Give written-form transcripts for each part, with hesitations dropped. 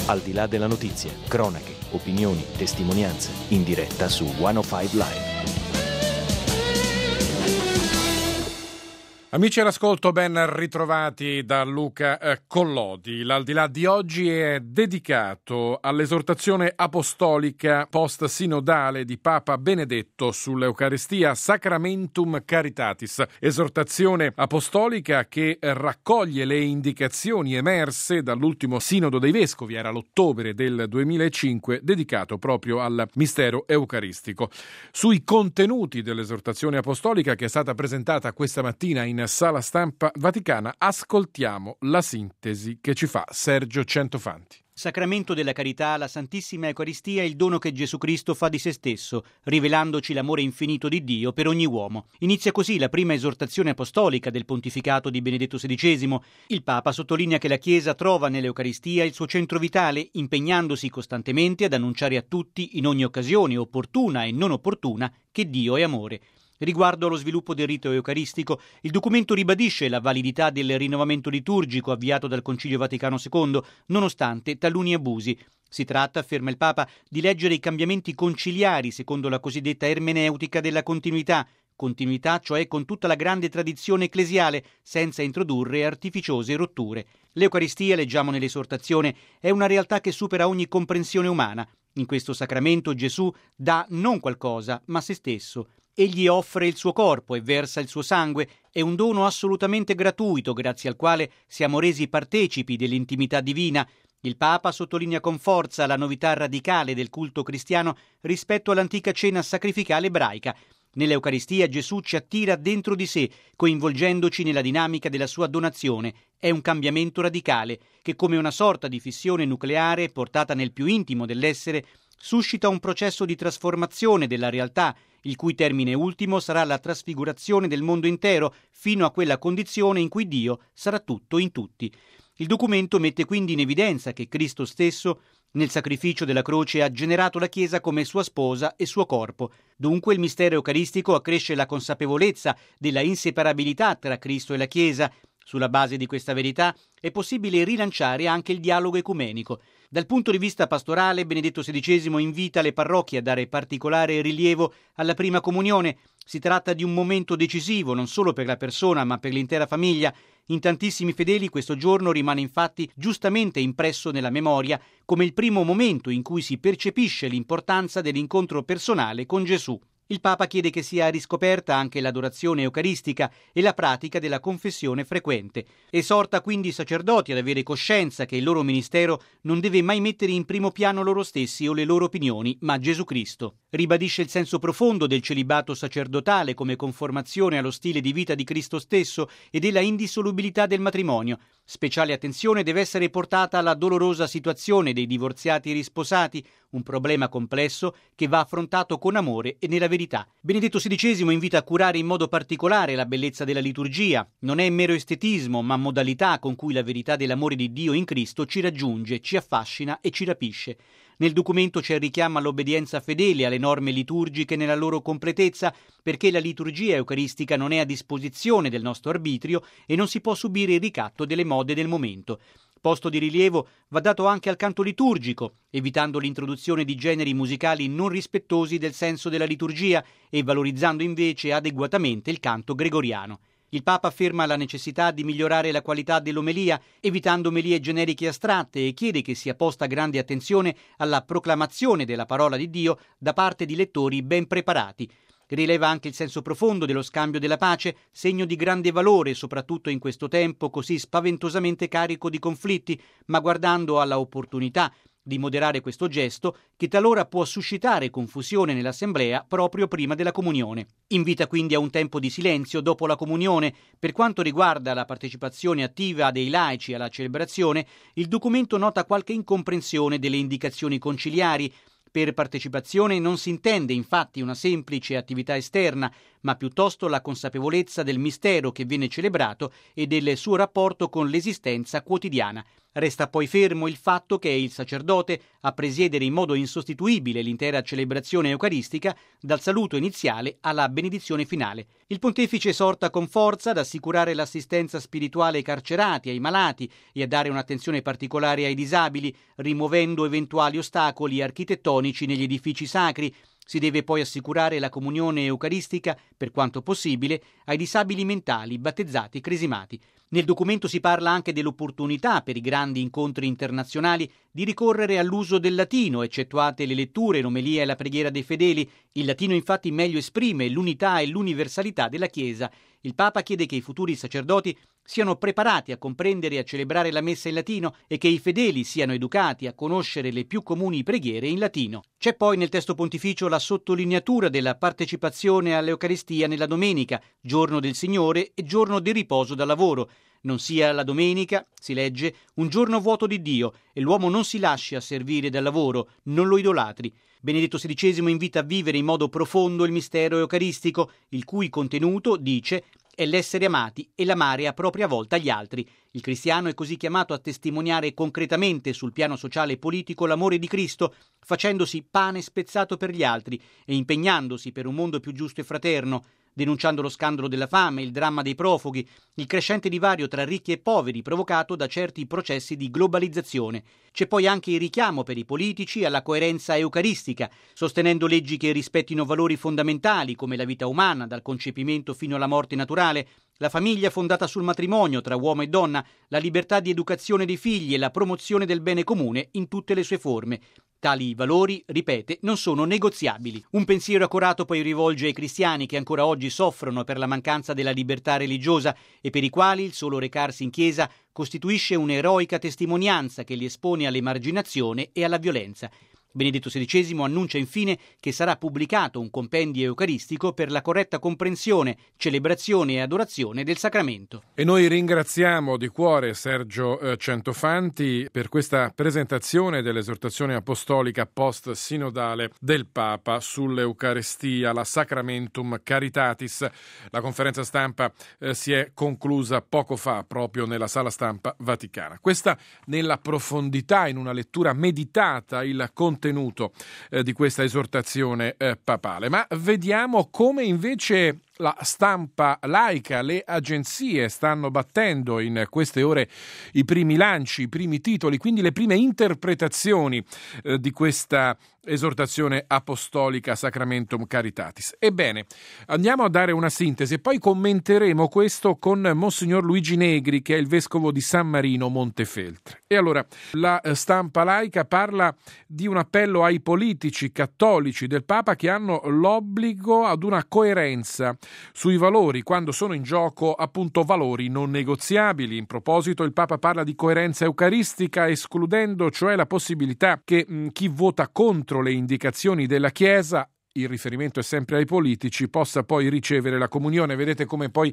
Al di là della notizia, cronache, opinioni, testimonianze, in diretta su 105 Live. Amici all'ascolto, ben ritrovati da Luca Collodi. L'Aldilà di oggi è dedicato all'esortazione apostolica post-sinodale di Papa Benedetto sull'Eucaristia Sacramentum Caritatis, esortazione apostolica che raccoglie le indicazioni emerse dall'ultimo Sinodo dei Vescovi, era l'ottobre del 2005, dedicato proprio al mistero eucaristico. Sui contenuti dell'esortazione apostolica che è stata presentata questa mattina in Sala Stampa Vaticana, ascoltiamo la sintesi che ci fa Sergio Centofanti. Sacramento della carità, la Santissima Eucaristia è il dono che Gesù Cristo fa di se stesso, rivelandoci l'amore infinito di Dio per ogni uomo. Inizia così la prima esortazione apostolica del pontificato di Benedetto XVI. Il Papa sottolinea che la Chiesa trova nell'Eucaristia il suo centro vitale, impegnandosi costantemente ad annunciare a tutti, in ogni occasione, opportuna e non opportuna, che Dio è amore. Riguardo allo sviluppo del rito eucaristico, il documento ribadisce la validità del rinnovamento liturgico avviato dal Concilio Vaticano II, nonostante taluni abusi. Si tratta, afferma il Papa, di leggere i cambiamenti conciliari secondo la cosiddetta ermeneutica della continuità, cioè con tutta la grande tradizione ecclesiale, senza introdurre artificiose rotture. L'Eucaristia, leggiamo nell'esortazione, è una realtà che supera ogni comprensione umana. In questo sacramento Gesù dà non qualcosa, ma se stesso. Egli offre il suo corpo e versa il suo sangue, è un dono assolutamente gratuito grazie al quale siamo resi partecipi dell'intimità divina. Il Papa sottolinea con forza la novità radicale del culto cristiano rispetto all'antica cena sacrificale ebraica. Nell'Eucaristia Gesù ci attira dentro di sé, coinvolgendoci nella dinamica della sua donazione. È un cambiamento radicale che, come una sorta di fissione nucleare portata nel più intimo dell'essere, suscita un processo di trasformazione della realtà, il cui termine ultimo sarà la trasfigurazione del mondo intero, fino a quella condizione in cui Dio sarà tutto in tutti. Il documento mette quindi in evidenza che Cristo stesso, nel sacrificio della croce, ha generato la Chiesa come sua sposa e suo corpo. Dunque il mistero eucaristico accresce la consapevolezza della inseparabilità tra Cristo e la Chiesa. Sulla base di questa verità è possibile rilanciare anche il dialogo ecumenico. Dal punto di vista pastorale, Benedetto XVI invita le parrocchie a dare particolare rilievo alla prima comunione. Si tratta di un momento decisivo non solo per la persona ma per l'intera famiglia. In tantissimi fedeli questo giorno rimane infatti giustamente impresso nella memoria come il primo momento in cui si percepisce l'importanza dell'incontro personale con Gesù. Il Papa chiede che sia riscoperta anche l'adorazione eucaristica e la pratica della confessione frequente. Esorta quindi i sacerdoti ad avere coscienza che il loro ministero non deve mai mettere in primo piano loro stessi o le loro opinioni, ma Gesù Cristo. Ribadisce il senso profondo del celibato sacerdotale come conformazione allo stile di vita di Cristo stesso e della indissolubilità del matrimonio. Speciale attenzione deve essere portata alla dolorosa situazione dei divorziati e risposati, un problema complesso che va affrontato con amore e nella verità. Benedetto XVI invita a curare in modo particolare la bellezza della liturgia. Non è mero estetismo, ma modalità con cui la verità dell'amore di Dio in Cristo ci raggiunge, ci affascina e ci rapisce. Nel documento c'è il richiamo all'obbedienza fedele alle norme liturgiche nella loro completezza, perché la liturgia eucaristica non è a disposizione del nostro arbitrio e non si può subire il ricatto delle mode del momento. Posto di rilievo va dato anche al canto liturgico, evitando l'introduzione di generi musicali non rispettosi del senso della liturgia e valorizzando invece adeguatamente il canto gregoriano. Il Papa afferma la necessità di migliorare la qualità dell'omelia, evitando omelie generiche astratte, e chiede che sia posta grande attenzione alla proclamazione della parola di Dio da parte di lettori ben preparati. Rileva anche il senso profondo dello scambio della pace, segno di grande valore soprattutto in questo tempo così spaventosamente carico di conflitti, ma guardando alla opportunità di moderare questo gesto che talora può suscitare confusione nell'assemblea proprio prima della comunione. Invita quindi a un tempo di silenzio dopo la comunione. Per quanto riguarda la partecipazione attiva dei laici alla celebrazione, il documento nota qualche incomprensione delle indicazioni conciliari. Per partecipazione non si intende infatti una semplice attività esterna, ma piuttosto la consapevolezza del mistero che viene celebrato e del suo rapporto con l'esistenza quotidiana. Resta poi fermo il fatto che è il sacerdote a presiedere in modo insostituibile l'intera celebrazione eucaristica, dal saluto iniziale alla benedizione finale. Il pontefice esorta con forza ad assicurare l'assistenza spirituale ai carcerati, ai malati e a dare un'attenzione particolare ai disabili, rimuovendo eventuali ostacoli architettonici negli edifici sacri. Si deve poi assicurare la comunione eucaristica, per quanto possibile, ai disabili mentali, battezzati e cresimati. Nel documento si parla anche dell'opportunità per i grandi incontri internazionali di ricorrere all'uso del latino, eccettuate le letture, l'omelia e la preghiera dei fedeli. Il latino infatti meglio esprime l'unità e l'universalità della Chiesa. Il Papa chiede che i futuri sacerdoti siano preparati a comprendere e a celebrare la messa in latino e che i fedeli siano educati a conoscere le più comuni preghiere in latino. C'è poi nel testo pontificio la sottolineatura della partecipazione all'Eucaristia nella domenica, giorno del Signore e giorno di riposo dal lavoro. Non sia la domenica, si legge, un giorno vuoto di Dio e l'uomo non si lasci asservire dal lavoro, non lo idolatri. Benedetto XVI invita a vivere in modo profondo il mistero eucaristico, il cui contenuto, dice, è l'essere amati e l'amare a propria volta gli altri. Il cristiano è così chiamato a testimoniare concretamente sul piano sociale e politico l'amore di Cristo, facendosi pane spezzato per gli altri e impegnandosi per un mondo più giusto e fraterno, denunciando lo scandalo della fame, il dramma dei profughi, il crescente divario tra ricchi e poveri provocato da certi processi di globalizzazione. C'è poi anche il richiamo per i politici alla coerenza eucaristica, sostenendo leggi che rispettino valori fondamentali come la vita umana, dal concepimento fino alla morte naturale, la famiglia fondata sul matrimonio tra uomo e donna, la libertà di educazione dei figli e la promozione del bene comune in tutte le sue forme. Tali valori, ripete, non sono negoziabili. Un pensiero accorato poi rivolge ai cristiani che ancora oggi soffrono per la mancanza della libertà religiosa e per i quali il solo recarsi in chiesa costituisce un'eroica testimonianza che li espone all'emarginazione e alla violenza. Benedetto XVI annuncia infine che sarà pubblicato un compendio eucaristico per la corretta comprensione, celebrazione e adorazione del sacramento. E noi ringraziamo di cuore Sergio Centofanti per questa presentazione dell'esortazione apostolica post-sinodale del Papa sull'Eucaristia, la Sacramentum Caritatis. La conferenza stampa si è conclusa poco fa proprio nella sala stampa vaticana. Questa nella profondità, in una lettura meditata, il contenuto di questa esortazione papale. Ma vediamo come invece la stampa laica, le agenzie stanno battendo in queste ore i primi lanci, i primi titoli, quindi le prime interpretazioni di questa esortazione apostolica Sacramentum Caritatis. Ebbene, andiamo a dare una sintesi e poi commenteremo questo con Monsignor Luigi Negri, che è il vescovo di San Marino Montefeltre. E allora, la stampa laica parla di un appello ai politici cattolici del Papa che hanno l'obbligo ad una coerenza sui valori, quando sono in gioco appunto valori non negoziabili. In proposito, il Papa parla di coerenza eucaristica, escludendo cioè la possibilità che chi vota contro le indicazioni della Chiesa, il riferimento è sempre ai politici, possa poi ricevere la comunione. Vedete come poi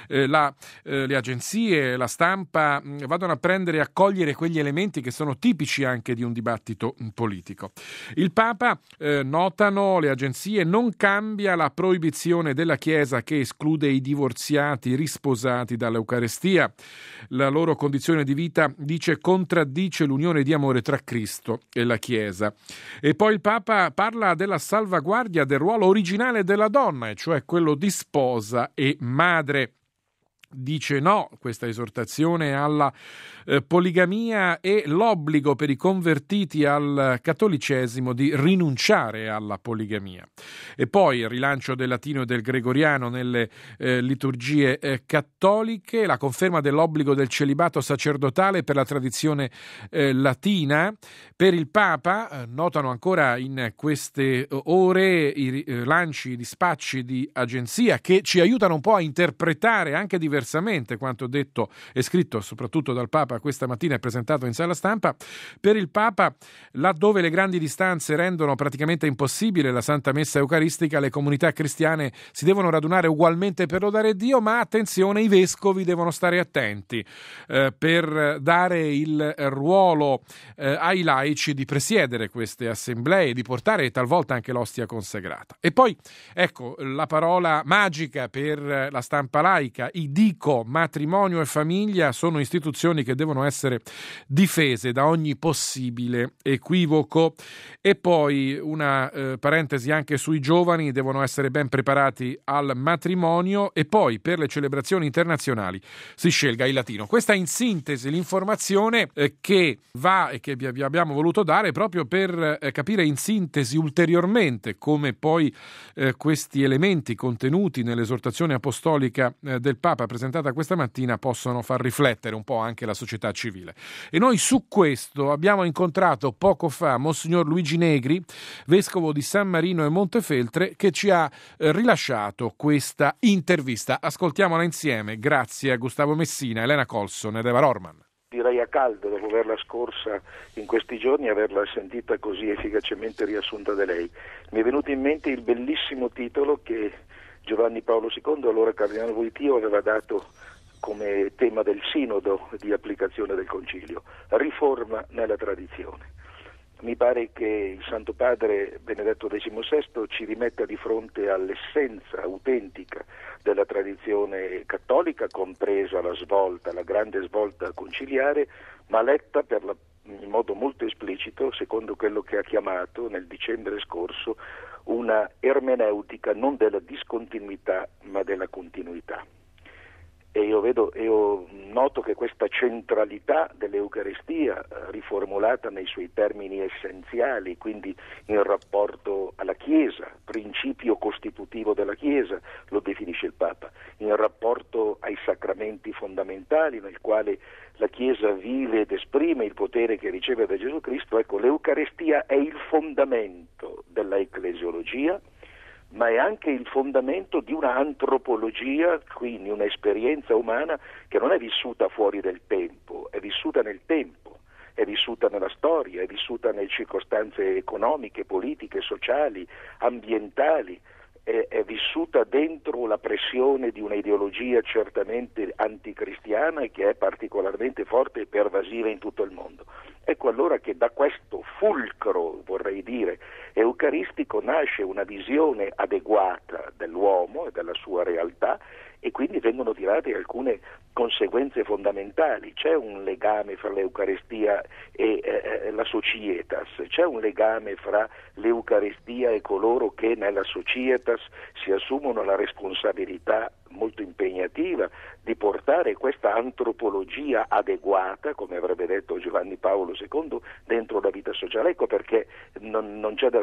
le agenzie, la stampa vadano a prendere e a cogliere quegli elementi che sono tipici anche di un dibattito politico. Il Papa, notano le agenzie, non cambia la proibizione della Chiesa che esclude i divorziati risposati dall'Eucarestia. La loro condizione di vita, dice, contraddice l'unione di amore tra Cristo e la Chiesa. E poi il Papa parla della salvaguardia del ruolo originale della donna, e cioè quello di sposa e madre. Dice no questa esortazione alla poligamia e l'obbligo per i convertiti al cattolicesimo di rinunciare alla poligamia. E poi il rilancio del latino e del gregoriano nelle liturgie cattoliche, la conferma dell'obbligo del celibato sacerdotale per la tradizione latina. Per il Papa, notano ancora in queste ore i lanci, i dispacci di agenzia che ci aiutano un po' a interpretare anche diversamente quanto detto e scritto soprattutto dal Papa questa mattina e presentato in sala stampa. Per il Papa, laddove le grandi distanze rendono praticamente impossibile la Santa Messa Eucaristica, le comunità cristiane si devono radunare ugualmente per lodare Dio, ma attenzione, i vescovi devono stare attenti per dare il ruolo ai laici di presiedere queste assemblee, di portare talvolta anche l'ostia consacrata. E poi, ecco, la parola magica per la stampa laica, i dico, matrimonio e famiglia sono istituzioni che devono essere difese da ogni possibile equivoco. E poi una parentesi anche sui giovani: devono essere ben preparati al matrimonio e poi per le celebrazioni internazionali si scelga il latino. Questa è in sintesi l'informazione che va e che vi abbiamo voluto dare proprio per capire in sintesi ulteriormente come poi questi elementi contenuti nell'esortazione apostolica del Papa presentata questa mattina possono far riflettere un po' anche la società civile. E noi su questo abbiamo incontrato poco fa Monsignor Luigi Negri, vescovo di San Marino e Montefeltre, che ci ha rilasciato questa intervista. Ascoltiamola insieme, grazie a Gustavo Messina, Elena Colson ed Eva Rorman. Direi a caldo dopo averla scorsa in questi giorni, averla sentita così efficacemente riassunta da lei. Mi è venuto in mente il bellissimo titolo che Giovanni Paolo II, allora Cardinale Wojtyła, aveva dato come tema del sinodo di applicazione del Concilio: riforma nella tradizione. Mi pare che il Santo Padre Benedetto XVI ci rimetta di fronte all'essenza autentica della tradizione cattolica, compresa la svolta, la grande svolta conciliare, ma letta in modo molto esplicito, secondo quello che ha chiamato nel dicembre scorso una ermeneutica non della discontinuità ma della continuità. E io noto che questa centralità dell'Eucaristia, riformulata nei suoi termini essenziali, quindi in rapporto alla Chiesa, principio costitutivo della Chiesa, lo definisce il Papa, in rapporto ai sacramenti fondamentali nel quale la Chiesa vive ed esprime il potere che riceve da Gesù Cristo, ecco, l'Eucaristia è il fondamento della ecclesiologia, ma è anche il fondamento di una antropologia, quindi un'esperienza umana che non è vissuta fuori del tempo, è vissuta nel tempo, è vissuta nella storia, è vissuta nelle circostanze economiche, politiche, sociali, ambientali, è vissuta dentro la pressione di un'ideologia certamente anticristiana e che è particolarmente forte e pervasiva in tutto il mondo. Ecco allora che da questo fulcro, vorrei dire, eucaristico nasce una visione adeguata dell'uomo e della sua realtà, e quindi vengono tirate alcune conseguenze fondamentali. C'è un legame fra l'Eucaristia e la societas, c'è un legame fra l'Eucaristia e coloro che nella societas si assumono la responsabilità molto impegnativa di portare questa antropologia adeguata, come avrebbe detto Giovanni Paolo II, dentro la vita sociale. Ecco perché non c'è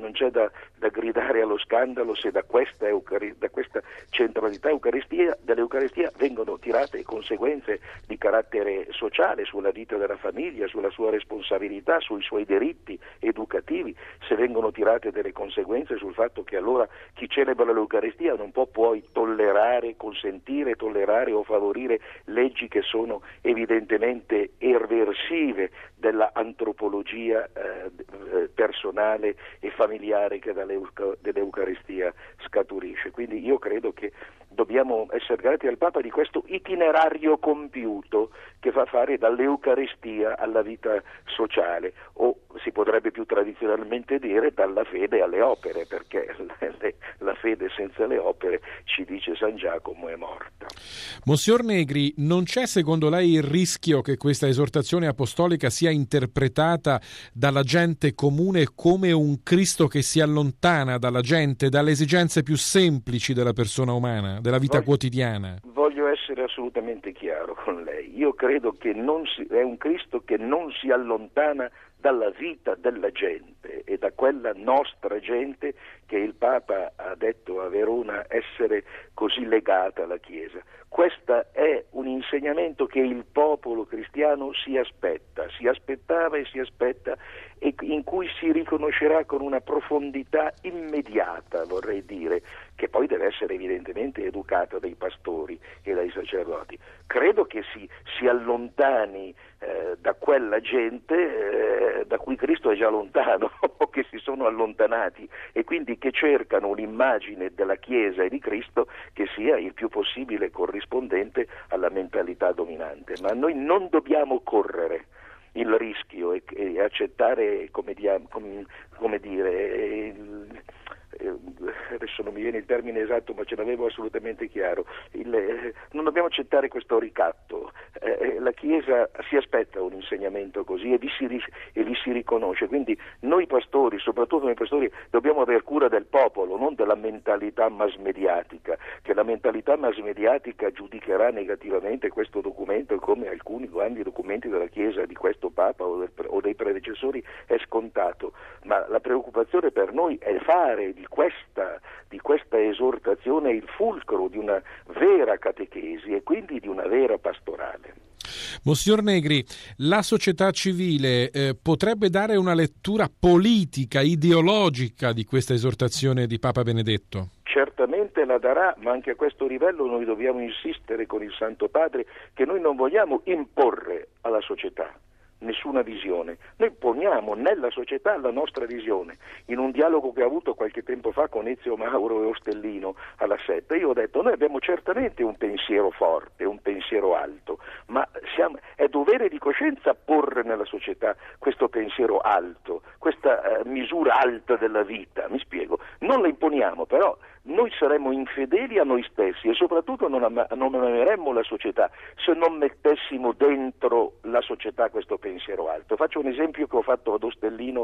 da gridare allo scandalo se da questa centralità dell'Eucaristia vengono tirate conseguenze di carattere sociale sulla vita della famiglia, sulla sua responsabilità, sui suoi diritti educativi, se vengono tirate delle conseguenze sul fatto che allora chi celebra l'Eucaristia non può poi consentire, tollerare o favorire leggi che sono evidentemente eversive della antropologia personale e familiare che dall'Eucaristia scaturisce. Quindi io credo che dobbiamo essere grati al Papa di questo itinerario compiuto che fa fare dall'Eucaristia alla vita sociale, o si potrebbe più tradizionalmente dire dalla fede alle opere, perché la fede senza le opere, ci dice San Giacomo, è morta. Monsignor Negri, non c'è secondo lei il rischio che questa esortazione apostolica sia interpretata dalla gente comune come un Cristo che si allontana dalla gente, dalle esigenze più semplici della persona umana, della vita quotidiana? Voglio essere assolutamente chiaro con lei. Io credo che è un Cristo che non si allontana dalla vita della gente e da quella nostra gente che il Papa ha detto a Verona essere così legata alla Chiesa. Questo è un insegnamento che il popolo cristiano si aspettava e si aspetta, e in cui si riconoscerà con una profondità immediata, vorrei dire, che poi deve essere evidentemente educata dai pastori e dai sacerdoti. Credo che si allontani da quella gente da cui Cristo è già lontano, o che si sono allontanati, e quindi che cercano un'immagine della Chiesa e di Cristo che sia il più possibile corrispondente alla mentalità dominante. Ma noi non dobbiamo correre il rischio e accettare, adesso non mi viene il termine esatto, ma ce l'avevo assolutamente chiaro, non dobbiamo accettare questo ricatto. La Chiesa si aspetta un insegnamento così e vi si riconosce, quindi noi pastori, soprattutto noi pastori, dobbiamo aver cura del popolo, non della mentalità mass mediatica, che la mentalità mass mediatica giudicherà negativamente questo documento come alcuni grandi documenti della Chiesa, di questo Papa o dei predecessori, è scontato, ma la preoccupazione per noi è fare di questa esortazione il fulcro di una vera catechesi e quindi di una vera pastorale. Monsignor Negri, la società civile potrebbe dare una lettura politica, ideologica di questa esortazione di Papa Benedetto? Certamente la darà, ma anche a questo livello noi dobbiamo insistere con il Santo Padre che noi non vogliamo imporre alla società nessuna visione, noi poniamo nella società la nostra visione. In un dialogo che ho avuto qualche tempo fa con Ezio Mauro e Ostellino alla Setta, io ho detto: noi abbiamo certamente un pensiero forte, un pensiero alto, ma è dovere di coscienza porre nella società questo pensiero alto, questa misura alta della vita, mi spiego, non la imponiamo, però noi saremmo infedeli a noi stessi e soprattutto non ameremmo la società se non mettessimo dentro la società questo pensiero alto. Faccio un esempio che ho fatto ad Ostellino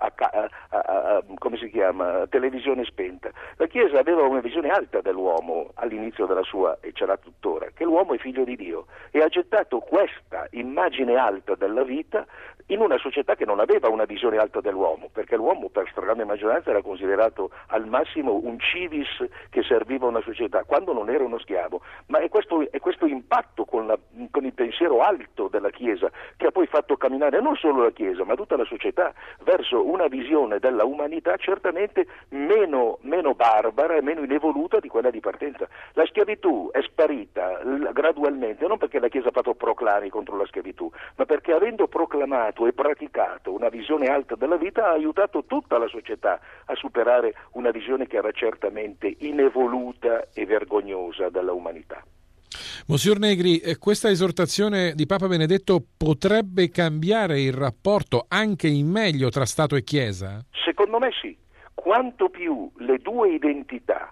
come si chiama, televisione spenta. La Chiesa aveva una visione alta dell'uomo all'inizio della sua, e ce l'ha tuttora, che l'uomo è figlio di Dio, e ha gettato questa immagine alta della vita in una società che non aveva una visione alta dell'uomo, perché l'uomo per stragrande maggioranza era considerato al massimo un civis che serviva a una società, quando non era uno schiavo. Ma è questo impatto con il pensiero alto della Chiesa che ha poi fatto camminare non solo la Chiesa, ma tutta la società verso una visione della umanità certamente meno barbara e meno inevoluta di quella di partenza. La schiavitù è sparita gradualmente, non perché la Chiesa ha fatto proclami contro la schiavitù, ma perché avendo proclamato e praticato una visione alta della vita ha aiutato tutta la società a superare una visione che era certamente inevoluta e vergognosa della umanità. Monsignor Negri, questa esortazione di Papa Benedetto potrebbe cambiare il rapporto anche in meglio tra Stato e Chiesa? Secondo me sì. Quanto più le due identità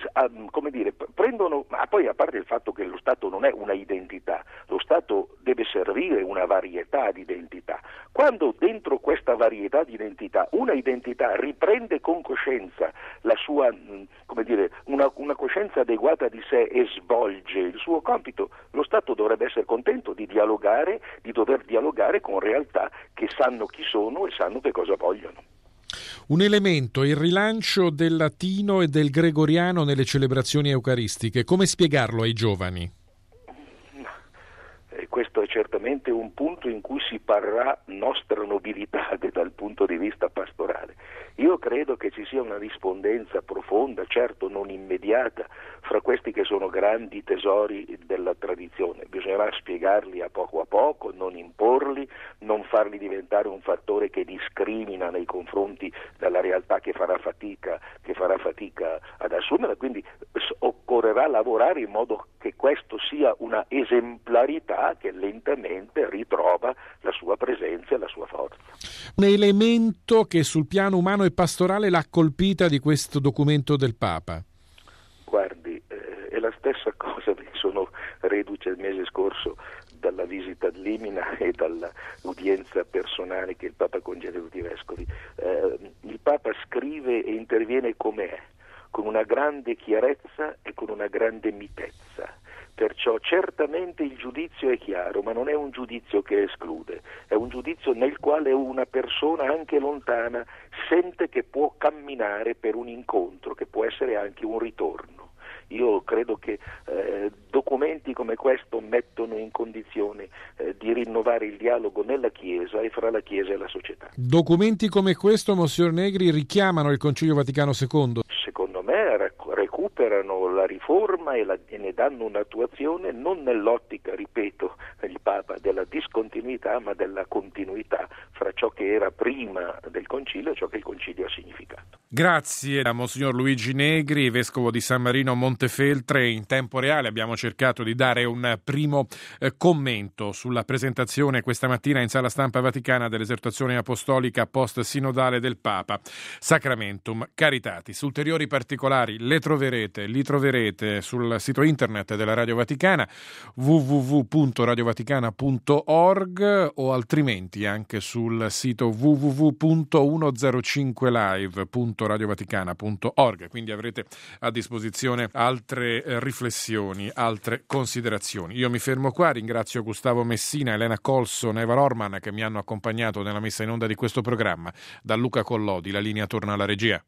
prendono, ma poi a parte il fatto che lo Stato non è una identità, lo Stato deve servire una varietà di identità. Quando dentro questa varietà di identità una identità riprende con coscienza la sua, una coscienza adeguata di sé e svolge il suo compito, lo Stato dovrebbe essere contento di dover dialogare con realtà che sanno chi sono e sanno che cosa vogliono. Un elemento, il rilancio del latino e del gregoriano nelle celebrazioni eucaristiche. Come spiegarlo ai giovani? Questo è certamente un punto in cui si parrà nostra nobilità dal punto di vista pastorale. Io credo che ci sia una rispondenza profonda, certo non immediata, fra questi che sono grandi tesori della tradizione. Bisognerà spiegarli a poco, non imporli, non farli diventare un fattore che discrimina nei confronti della realtà che farà fatica ad assumere, quindi occorrerà lavorare in modo che questo sia una esemplarità che lentamente ritrova la sua presenza e la sua forza. Un elemento che sul piano umano e pastorale l'ha colpita di questo documento del Papa? Guardi, è la stessa cosa, perché sono reduce il mese scorso dalla visita ad Limina e dall'udienza personale che il Papa concede a tutti i vescovi. Il Papa scrive e interviene come è, con una grande chiarezza e con una grande mitezza. Perciò certamente il giudizio è chiaro, ma non è un giudizio che esclude, è un giudizio nel quale una persona anche lontana sente che può camminare per un incontro, che può essere anche un ritorno. Io credo che documenti come questo mettono in condizione di rinnovare il dialogo nella Chiesa e fra la Chiesa e la società. Documenti come questo, Monsignor Negri, richiamano il Concilio Vaticano II? Secondo me recuperano la riforma e ne danno un'attuazione non nell'ottica, ripeto, il Papa, della discontinuità, ma della continuità fra ciò che era prima del Concilio e ciò che il Concilio ha significato. Grazie a Monsignor Luigi Negri, vescovo di San Marino Montefeltre. In tempo reale abbiamo cercato di dare un primo commento sulla presentazione questa mattina in Sala Stampa Vaticana dell'esortazione apostolica post-sinodale del Papa, Sacramentum Caritatis. Ulteriori particolari li troverete sul sito internet della Radio Vaticana, www.radiovaticana.org, o altrimenti anche sul sito www.105live.radiovaticana.org, quindi avrete a disposizione altre riflessioni, altre considerazioni. Io mi fermo qua, ringrazio Gustavo Messina, Elena Colson, Eva Rorman che mi hanno accompagnato nella messa in onda di questo programma. Da Luca Collodi la linea torna alla regia.